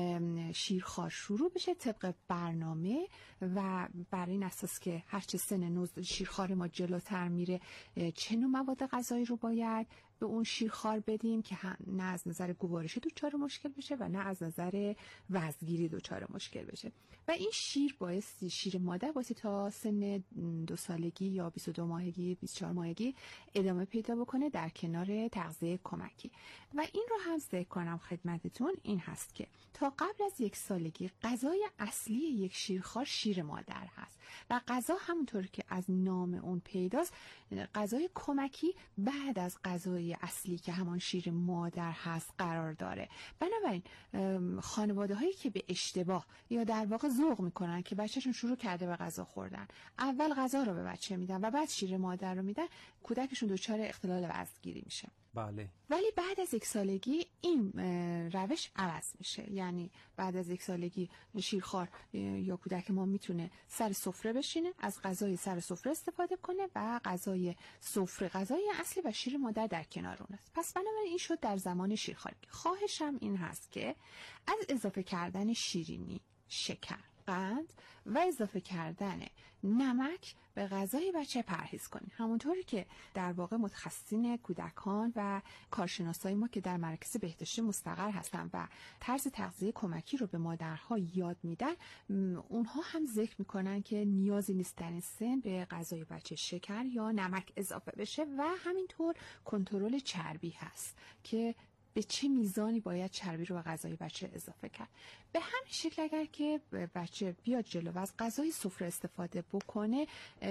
شیرخوار شروع بشه طبق برنامه و بر این اساس که هرچه سن شیرخوار ما جلوتر میره چه نوع مواد غذایی رو باید به اون شیرخوار بدیم که نه از نظر گوارشی دچار مشکل بشه و نه از نظر وزنگیری دچار مشکل بشه و این شیر مادر باعث تا سن 2 سالگی یا 22 ماهگی 24 ماهگی ادامه پیدا بکنه در کنار تغذیه کمکی. و این رو هم ذکر کنم خدمتتون این هست که تا قبل از 1 سالگی غذای اصلی یک شیرخوار شیر مادر هست و غذا همونطور که از نام اون پیداست غذای کمکی بعد از غذای اصلی که همان شیر مادر هست قرار داره. بنابراین خانواده هایی که به اشتباه یا در واقع ذوق میکنن که بچهشون شروع کرده به غذا خوردن اول غذا رو به بچه میدن و بعد شیر مادر رو میدن کودکشون دچار اختلال وزنگیری میشه. بله. ولی بعد از 1 سالگی این روش عوض میشه. یعنی بعد از 1 سالگی شیرخوار یا کودک ما میتونه سر سفره بشینه از غذای سر سفره استفاده کنه و غذای سفره غذای اصلی و شیر مادر در کنار اون است. پس بنابراین این شد در زمان شیرخواری. خواهشم این هست که از اضافه کردن شیرینی، شکر، قند و اضافه کردن نمک به غذای بچه پرهیز کنید. همونطوری که در واقع متخصصین کودکان و کارشناسای ما که در مراکز بهداشتی مستقر هستن و طرز تغذیه کمکی رو به مادرها یاد میدن اونها هم ذکر میکنن که نیازی نیست در این سن به غذای بچه شکر یا نمک اضافه بشه و همینطور کنترل چربی هست که به چه میزانی باید چربی رو به غذای بچه اضافه کرد. به همین شکل اگر که بچه بیاد جلو و از غذای سفره استفاده بکنه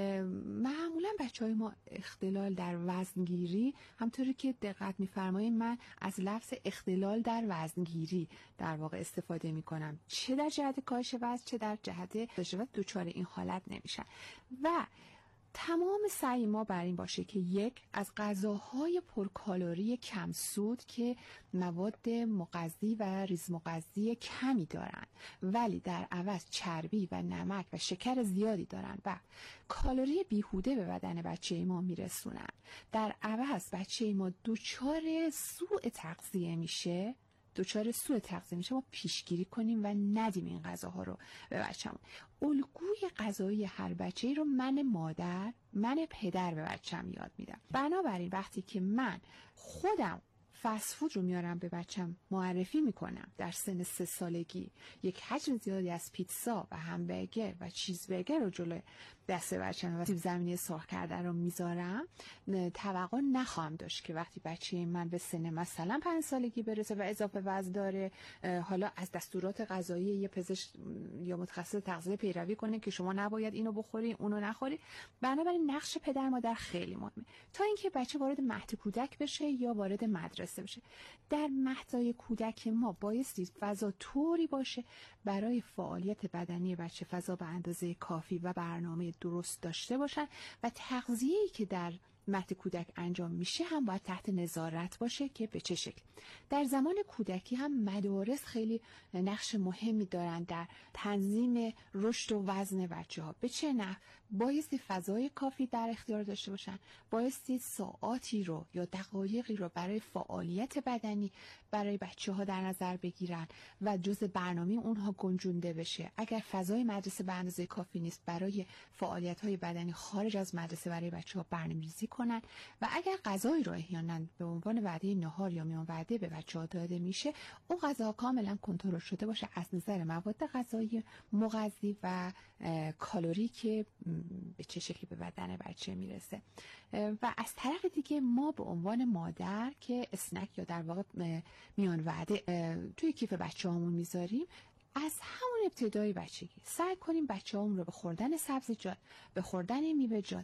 معمولا بچهای ما اختلال در وزنگیری همطوری که دقت می‌فرمایید من از لفظ اختلال در وزنگیری در واقع استفاده می‌کنم چه در جهت کاهش وزن چه در جهت دچار این حالت نمیشن و تمام سعی ما بر این باشه که یک از غذاهای پرکالری کم سود که مواد مغذی و ریزمغذی کمی دارن ولی در عوض چربی و نمک و شکر زیادی دارن و کالری بیهوده به بدن بچه ما میرسونن در عوض بچه ما دچار سوء تغذیه میشه ما پیشگیری کنیم و ندیم این غذاها رو به بچه‌مون. الگوی غذایی هر بچه‌ای رو من پدر به بچه‌م یاد میدم. بنابراین وقتی که من خودم فست فود رو میارم به بچم معرفی میکنم در سن 3 سالگی یک حجم زیادی از پیتزا و همبرگر و چیزبرگر رو جلوی دست بچم و سیب زمینی سرخ کرده رو میذارم توقع نخواهم داشت که وقتی بچه من به سن مثلا 5 سالگی برسه و اضافه وزن داره حالا از دستورات غذایی یه پزشک یا متخصص تغذیه پیروی کنه که شما نباید اینو بخوری اونو نخوری. بنابراین نقش پدر مادر خیلی مهمه تا اینکه بچه وارد مهد کودک بشه یا وارد مدرسه بشه. در مهدای کودک ما بایستی فضا طوری باشه برای فعالیت بدنی بچه فضا به اندازه کافی و برنامه درست داشته باشن و تغذیه‌ای که در مهد کودک انجام میشه هم باید تحت نظارت باشه که به چه شکل. در زمان کودکی هم مدارس خیلی نقش مهمی دارن در تنظیم رشد و وزن بچه‌ها. به چه نحو؟ بایستی فضای کافی در اختیار داشته باشن، بایستی ساعاتی رو یا دقایقی رو برای فعالیت بدنی برای بچه‌ها در نظر بگیرن و جزء برنامه اونها گنجونده بشه. اگر فضای مدرسه به اندازه کافی نیست برای فعالیت‌های بدنی خارج از مدرسه برای بچه‌ها برنامه‌ریزی کنن و اگر غذایی رو احیانا به عنوان وعده نهار یا میان وعده به بچه‌ها داده میشه، اون غذا کاملا کنترل شده باشه از نظر مواد غذایی مغذی و کالری که به چه شکلی به بدن بچه میرسه. و از طرف دیگه ما به عنوان مادر که اسنک یا در واقع میان وعده توی کیف بچه‌هامون میذاریم، از همون ابتدای بچگی سعی کنیم بچه‌هامون رو به خوردن سبزیجات، به خوردن میوه‌جات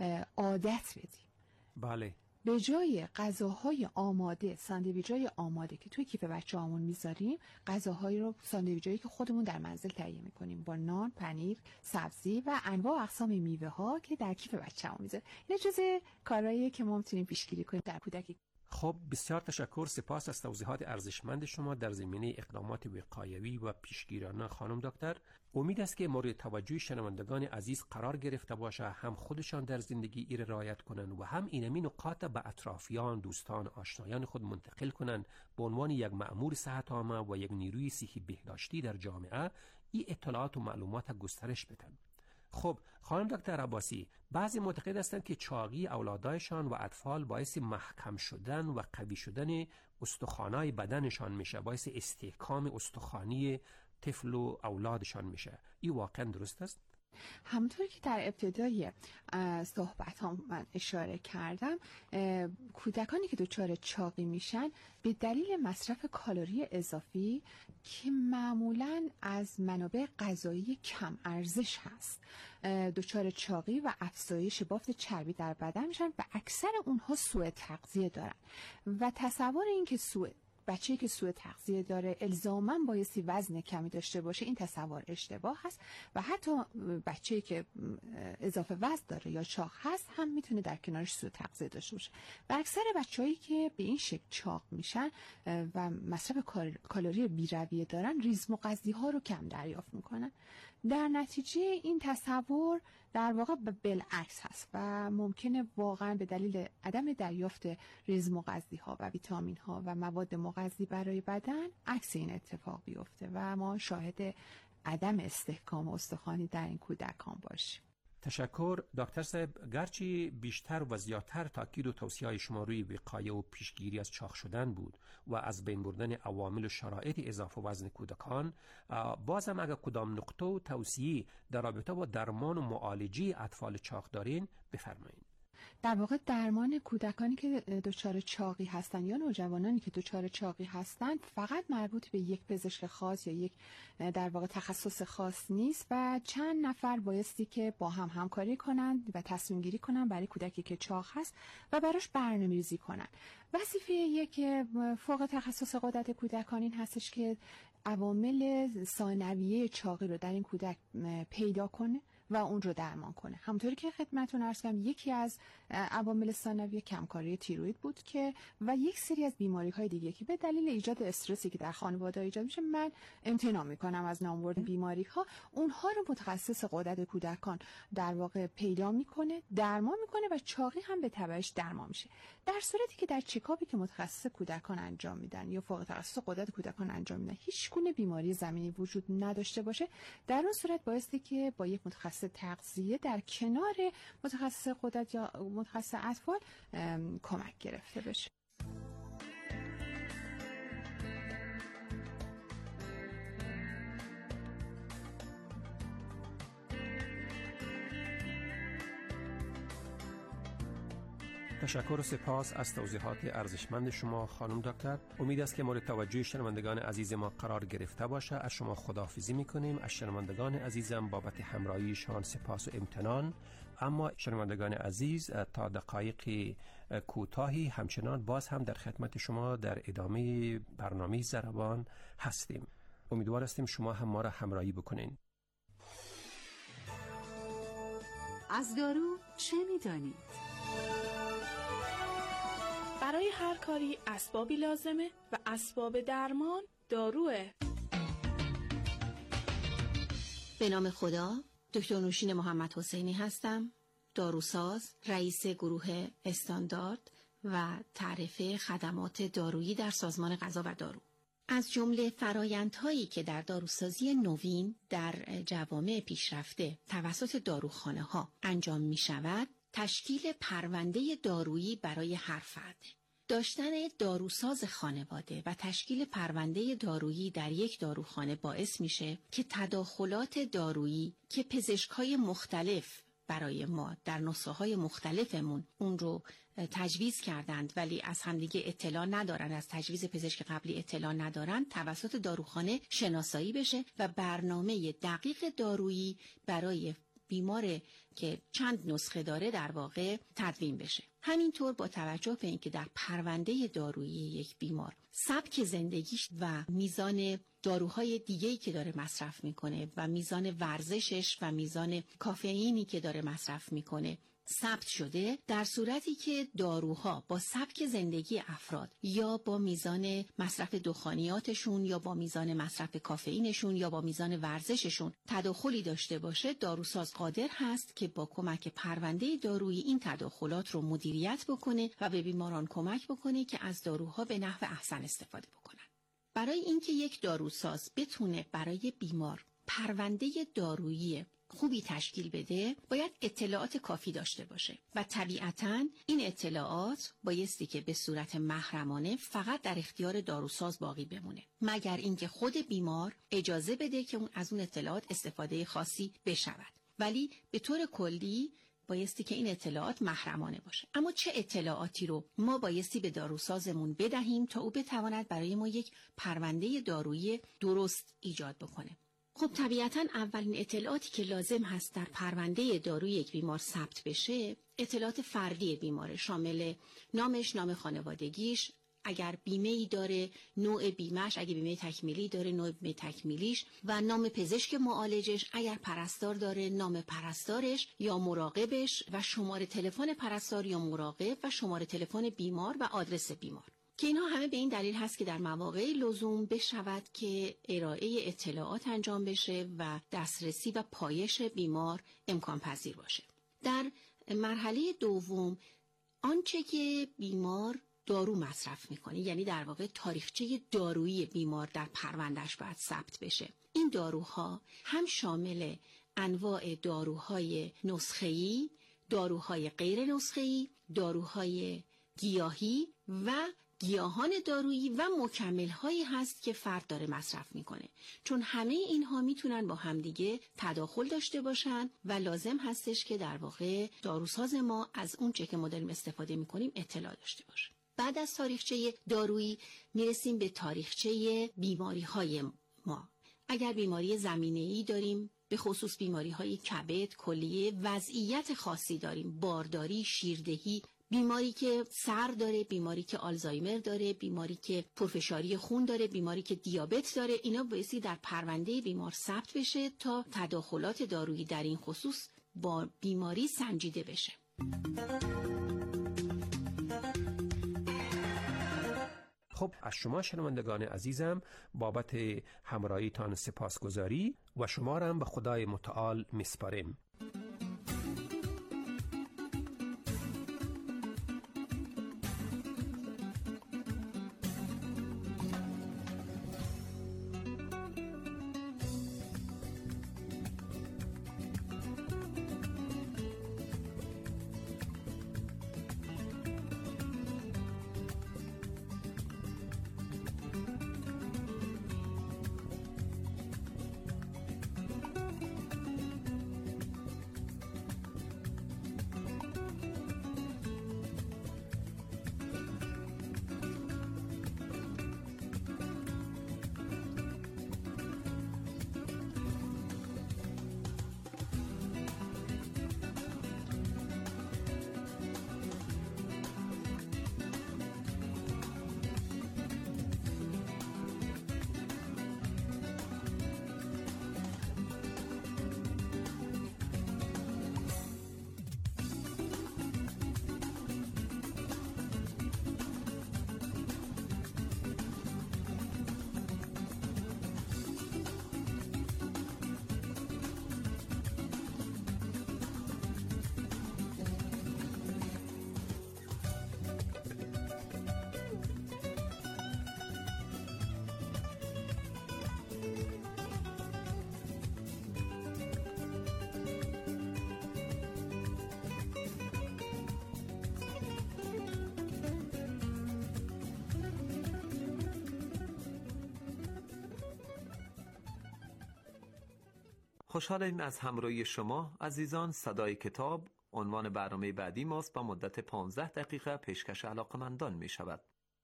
عادت بدیم. بله. به جای غذاهای آماده، ساندویچ‌های آماده که توی کیف بچه‌هامون میذاریم، غذاهایی رو، ساندویچایی که خودمون در منزل تهیه می‌کنیم با نان، پنیر، سبزی و انواع اقسام میوه‌ها که در کیف بچه‌مون میذاریم. این جزء کارهاییه که ما می‌تونیم پیشگیری کنیم در کودکی. خب بسیار تشکر، سپاس از توضیحات ارزشمند شما در زمینه اقدامات وقایوی و پیشگیرانه خانم دکتر. امید است که مورد توجه شنوندگان عزیز قرار گرفته باشه، هم خودشان در زندگی این رعایت کنند و هم این نکات به اطرافیان، دوستان، آشنایان خود منتقل کنند به عنوان یک مأمور صحت عامه و یک نیروی صحی بهداشتی در جامعه این اطلاعات و معلومات گسترش بدن. خب خانم دکتر عباسی، بعضی معتقد هستند که چاقی اولادایشان و اطفال باعث محکم شدن و قوی شدن استخوان‌های بدنشان میشه، باعث استحکام استخوانی طفل و اولادشان میشه. این واقعا درست است؟ همونطور که در ابتدای صحبت هم من اشاره کردم، کودکانی که دچار چاقی میشن به دلیل مصرف کالری اضافی که معمولاً از منابع غذایی کم ارزش هست دچار چاقی و افزایش بافت چربی در بدن میشن و اکثر اونها سوء تغذیه دارن و تصور این که بچه‌ای که سوء تغذیه داره الزاماً بایستی وزن کمی داشته باشه، این تصور اشتباه هست و حتی بچه‌ای که اضافه وزن داره یا چاق هست هم میتونه در کنارش سوء تغذیه داشته باشه. و اکثر بچه‌هایی که به این شکل چاق میشن و مصرف کالری بی‌رویه دارن، ریزمغذی‌ها رو کم دریافت میکنن. در نتیجه این تصور در واقع بالعکس هست و ممکنه واقعا به دلیل عدم دریافت ریزمغذی‌ها و ویتامین‌ها و مواد مغذی برای بدن عکس این اتفاق بیفته و ما شاهد عدم استحکام استخوانی در این کودکان باشیم. تشکر دکتر صاحب. گرچه بیشتر و زیادتر تاکید و توصیه‌های شما روی وقایه و پیشگیری از چاق شدن بود و از بین بردن عوامل و شرایط اضافه وزن کودکان، بازم اگر کدام نقطه و توصیه در رابطه با درمان و معالجه اطفال چاق دارین بفرمایید. در واقع درمان کودکانی که دچار چاقی هستن یا نوجوانانی که دچار چاقی هستن فقط مربوط به یک پزشک خاص یا یک در واقع تخصص خاص نیست و چند نفر بایستی که با هم همکاری کنند و تصمیم گیری کنند برای کودکی که چاق هست و براش برنامه‌ریزی کنند. وظیفه یک فوق تخصص غدد کودکان این هستش که عوامل ثانویه چاقی رو در این کودک پیدا کنه و اون رو درمان کنه. همونطوری که خدمتتون عرض کردم یکی از عوامل ثانویه کمکاری تیروئید بود که و یک سری از بیماری‌های دیگه که به دلیل ایجاد استرسی که در خانواده ایجاد میشه، من امتناع میکنم از نام بردن بیماری‌ها، اونها رو متخصص غدد کودکان در واقع پیدا میکنه، درمان میکنه و چاقی هم به تبعش درمان میشه. در صورتی که در چکاپی که متخصص کودکان انجام میدن یا فوق تخصص غدد کودکان انجام میدن هیچ گونه بیماری زمینی وجود نداشته باشه، در اون صورت بایستی که با یک متخصص تغذیه در کنار متخصص غدد یا متخصص اطفال کمک گرفته بشه. تشکر و سپاس از توضیحات ارزشمند شما خانم دکتر. امید است که مورد توجه شنوندگان عزیز ما قرار گرفته باشه. از شما خداحافظی میکنیم. از شنوندگان عزیزم بابت همراهیشان سپاس و امتنان. اما شنوندگان عزیز تا دقایق کوتاهی همچنان باز هم در خدمت شما در ادامه برنامه ضربان هستیم. امیدوار هستیم شما هم ما را همراهی بکنین. از دارو چه میدانید؟ برای هر کاری اسبابی لازمه و اسباب درمان داروه. به نام خدا، دکتر نوشین محمد حسینی هستم، داروساز، رئیس گروه استاندارد و تعرفه خدمات دارویی در سازمان غذا و دارو. از جمله فرآیندهایی که در داروسازی نوین در جوامع پیشرفته توسط داروخانه‌ها انجام می شود، تشکیل پرونده دارویی برای هر فرد. داشتن داروساز خانواده و تشکیل پرونده دارویی در یک داروخانه باعث میشه که تداخلات دارویی که پزشک‌های مختلف برای ما در نسخه‌های مختلفمون اون رو تجویز کردند ولی از همدیگه اطلاع ندارن، از تجویز پزشک قبلی اطلاع ندارن، توسط داروخانه شناسایی بشه و برنامه دقیق دارویی برای بیمار که چند نسخه داره در واقع تدوین بشه. همینطور با توجه به اینکه در پرونده دارویی یک بیمار سبک زندگیش و میزان داروهای دیگه‌ای که داره مصرف میکنه و میزان ورزشش و میزان کافئینی که داره مصرف میکنه ثبت شده، در صورتی که داروها با سبک زندگی افراد یا با میزان مصرف دخانیاتشون یا با میزان مصرف کافئینشون یا با میزان ورزششون تداخلی داشته باشه، داروساز قادر هست که با کمک پرونده دارویی این تداخلات رو مدیریت بکنه و به بیماران کمک بکنه که از داروها به نحو احسن استفاده بکنن. برای اینکه یک داروساز بتونه برای بیمار پرونده دارویی خوبی تشکیل بده، باید اطلاعات کافی داشته باشه و طبیعتاً این اطلاعات بایستی که به صورت محرمانه فقط در اختیار داروساز باقی بمونه، مگر اینکه خود بیمار اجازه بده که از اون اطلاعات استفاده خاصی بشود. ولی به طور کلی بایستی که این اطلاعات محرمانه باشه. اما چه اطلاعاتی رو ما بایستی به داروسازمون بدهیم تا او بتواند برای ما یک پرونده دارویی درست ایجاد بکنه؟ خب طبیعتاً اولین اطلاعاتی که لازم هست در پرونده داروی یک بیمار ثبت بشه، اطلاعات فردی بیماره، شامل نامش، نام خانوادگیش، اگر بیمه‌ای داره نوع بیمه‌اش، اگه بیمه تکمیلی داره نوع بیمه تکمیلیش و نام پزشک معالجش، اگر پرستار داره نام پرستارش یا مراقبش و شماره تلفن پرستار یا مراقب و شماره تلفن بیمار و آدرس بیمار، که اینها همه به این دلیل هست که در مواقع لزوم بشود که ارائه اطلاعات انجام بشه و دسترسی و پایش بیمار امکان پذیر باشه. در مرحله دوم آنچه که بیمار دارو مصرف میکنه، یعنی در واقع تاریخچه دارویی بیمار در پروندهش باید ثبت بشه. این داروها هم شامل انواع داروهای نسخه‌ای، داروهای غیر نسخه‌ای، داروهای گیاهی و گیاهان دارویی و مکمل‌هایی هست که فرد داره مصرف میکنه، چون همه اینها میتونن با همدیگه تداخل داشته باشن و لازم هستش که در واقع داروساز ما از اون چه که ما داریم استفاده میکنیم اطلاع داشته باشه. بعد از تاریخچه دارویی میرسیم به تاریخچه بیماری‌های ما. اگر بیماری زمینه‌ای داریم، به خصوص بیماری‌های کبد، کلیه، وضعیت خاصی داریم، بارداری، شیردهی، بیماری که سر داره، بیماری که آلزایمر داره، بیماری که پرفشاری خون داره، بیماری که دیابت داره، اینا بایستی در پرونده بیمار ثبت بشه تا تداخلات دارویی در این خصوص با بیماری سنجیده بشه. خب از شما شنوندگان عزیزم بابت همراهیتان سپاسگزاری و شما را هم به خدای متعال میسپاریم. خوشحالیم از همراهی شما عزیزان. صدای کتاب عنوان برنامه بعدی ماست با مدت 15 دقیقه پیشکش علاقمندان می شود.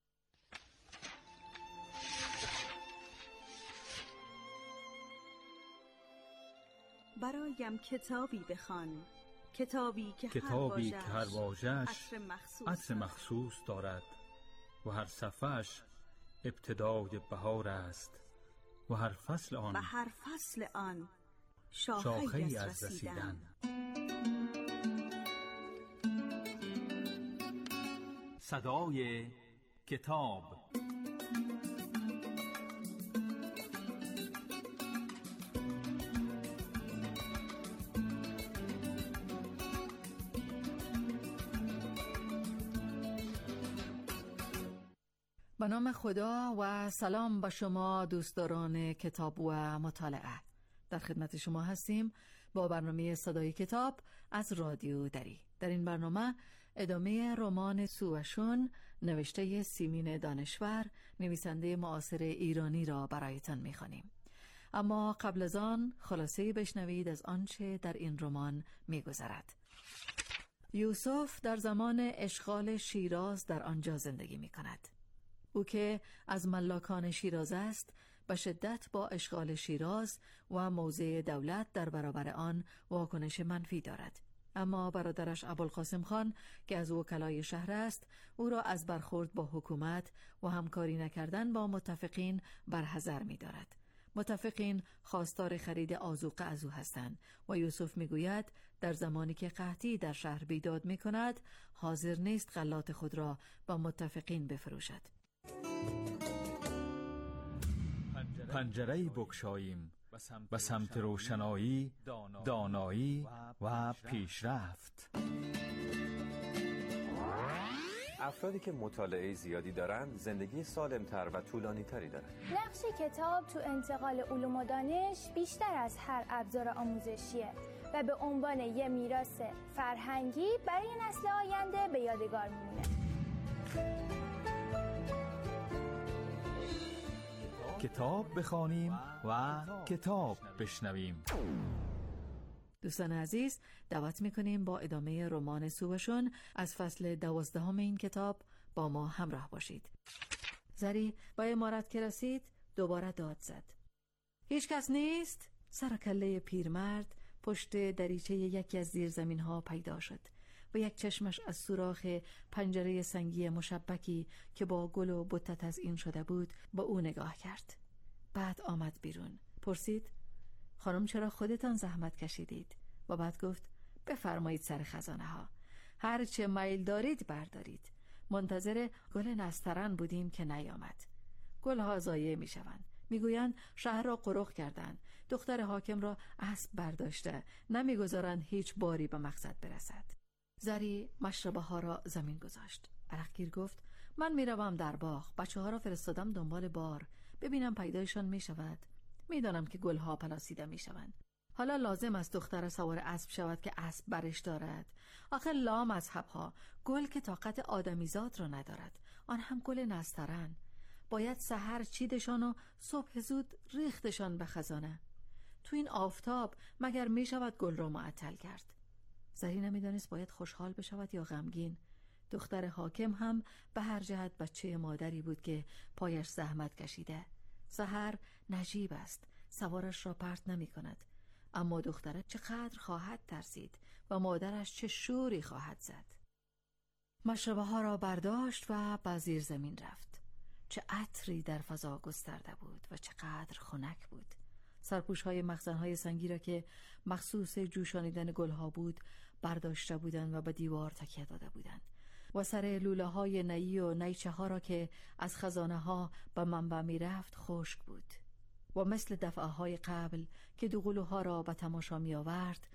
برایم کتابی بخوان، کتابی که هر واژه‌اش عطر مخصوص دارد و هر صفحه‌اش ابتدای بهار است و هر فصل آن شاخه‌ای از رسیدن. صدای کتاب. به نام خدا و سلام به شما دوستداران کتاب و مطالعه. در خدمت شما هستیم با برنامه صدای کتاب از رادیو دری. در این برنامه ادامه رمان سوشون نوشته سیمین دانشور، نویسنده معاصر ایرانی را برایتان می‌خوانیم. اما قبل از آن خلاصه بشنوید از آنچه در این رمان می‌گذرد. یوسف در زمان اشغال شیراز در آنجا زندگی می‌کند. او که از ملاکان شیراز است به شدت با اشغال شیراز و موضع دولت در برابر آن واکنش منفی دارد. اما برادرش ابوالقاسم خان که از وکلای شهر است او را از برخورد با حکومت و همکاری نکردن با متفقین برحذر می دارد. متفقین خواستار خرید آذوقه از او هستند و یوسف می گوید در زمانی که قحطی در شهر بیداد می کند حاضر نیست غلات خود را با متفقین بفروشد. پنجره‌ای بگشاییم به سمت روشنایی، دانایی و پیشرفت. افرادی که مطالعه زیادی دارند زندگی سالم‌تر و طولانی‌تری دارند. نقش کتاب تو انتقال علوم و دانش بیشتر از هر ابزار آموزشیه و به عنوان یه میراث فرهنگی برای نسل آینده به یادگار میمونه. کتاب بخوانیم و کتاب بشنویم. دوستان عزیز، دعوت میکنیم با ادامه رمان سوشون از فصل 12 این کتاب با ما همراه باشید. زری با امارت که رسید دوباره داد زد. هیچ کس نیست؟ سر کله پیرمرد پشت دریچه یکی از زیرزمین ها پیدا شد و یک چشمش از سوراخ پنجره سنگی مشبکی که با گل و بته تزئین شده بود با او نگاه کرد. بعد آمد بیرون. پرسید خانم چرا خودتان زحمت کشیدید؟ و بعد گفت بفرمایید سر خزانه ها، هر چه میل دارید بردارید. منتظر گل نسترن بودیم که نیامد. گل ها ضایع می شوند. میگویند شهر را قرق کردند، دختر حاکم را اسب برداشته، نمیگذارند هیچ باری به مقصد برسد. زری مشربه ها را زمین گذاشت. عرقگیر گفت من میروم در باغ، بچه ها را فرستادم دنبال بار، ببینم پیدایشان میشود. میدانم که گل ها پلاسیده میشوند. حالا لازم است دختر سوار اسب شود که اسب برش دارد. آخه لا مذهب‌ها، گل که طاقت آدمیزاد را ندارد، آن هم گل نسترن. باید سحر چیدشان و صبح زود ریختشان به خزانه. تو این آفتاب مگر میشود گل را معطل کرد؟ زری نمیدانست باید خوشحال بشود یا غمگین. دختر حاکم هم به هر جهت بچه مادری بود که پایش زحمت کشیده. سحر نجیب است، سوارش را پرت نمی کند. اما دخترش چقدر خواهد ترسید و مادرش چه شوری خواهد زد. مشربه ها را برداشت و به زیر زمین رفت. چه عطری در فضا گسترده بود و چقدر خنک بود. سرپوش های مخزن های سنگی را که مخصوص جوشانیدن گل ها بود برداشته بودند و به دیوار تکیه داده بودند و سر لوله های نی و نیچه ها را که از خزانه ها به منبع می رفت خشک بود و مثل دفعه های قبل که دوقلوها را به تماشا می آورد